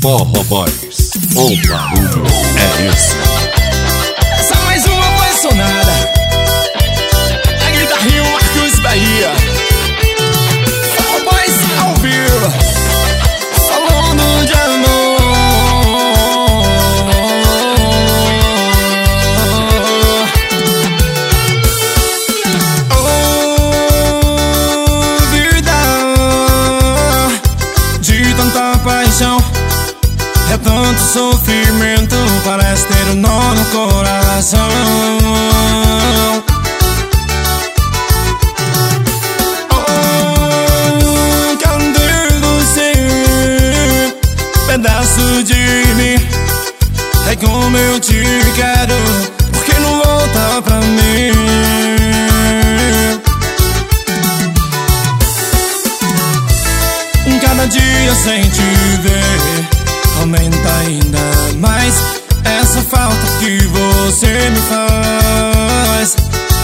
Forró Boys, o barulho é esse. Essa mais uma apaixonada. A guitarrinha Marcos Bahia. Forró Boys ao vivo, falando de amor. Oh, vida de tanta paixão. É tanto sofrimento, parece ter um nó no coração. Oh, cadê você? Pedaço de mim. É como eu te quero, por que não volta pra mim? Cada dia sem te ver aumenta ainda mais essa falta que você me faz.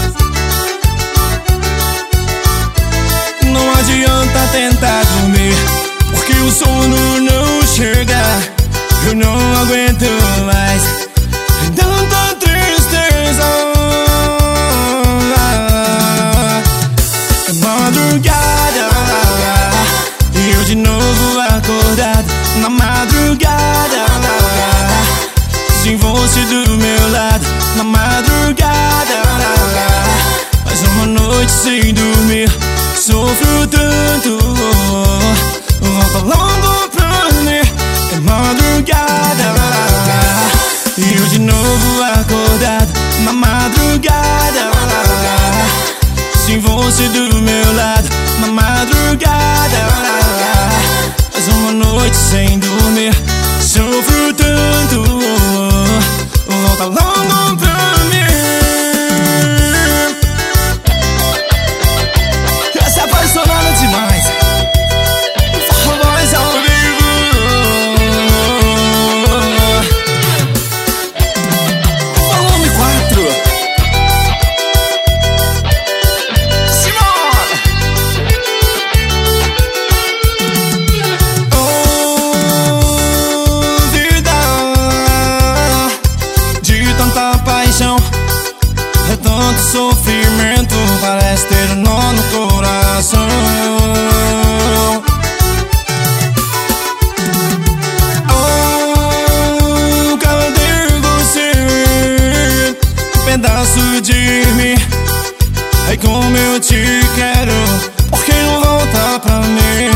Não adianta tentar dormir, porque o sono não chega. Eu não aguento mais tanta tristeza. É madrugada e eu de novo acordado na madrugada, sem você do meu lado. Na madrugada, mais uma noite sem dormir. Sofro tanto, volta logo pra mim. É madrugada e eu de novo acordado na madrugada, sem você do meu lado. Na madrugada, mais uma noite sem dormir. Sofro tanto, volta logo pra mim. Essa é apaixonada demais. Forró Boys ao vivo. Volume 4. É tanto sofrimento, parece ter um nó no coração. Oh, cadê você? Pedaço de mim. É como eu te quero, por que não volta pra mim?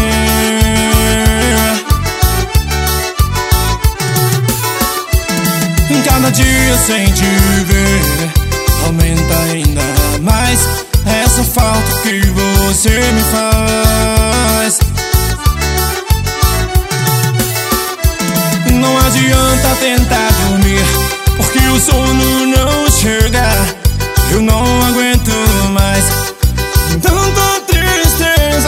Cada dia sem te ver aumenta ainda mais essa falta que você me faz. Não adianta tentar dormir, porque o sono não chega. Eu não aguento mais tanta tristeza.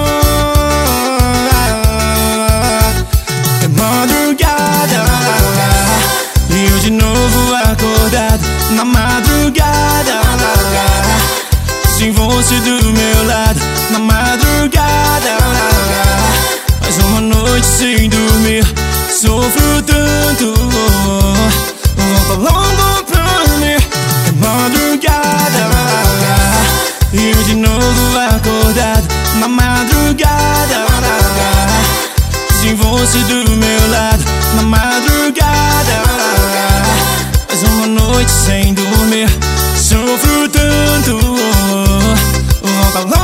É madrugada e eu de novo acordado na madrugada, sem você do meu lado. Na madrugada, mais uma noite sem dormir. Sofro tanto, volta logo pra mim. É madrugada e eu de novo acordado na madrugada, sem você do meu lado. Na madrugada, mais uma noite sem dormir. Sofro tanto, volta logo.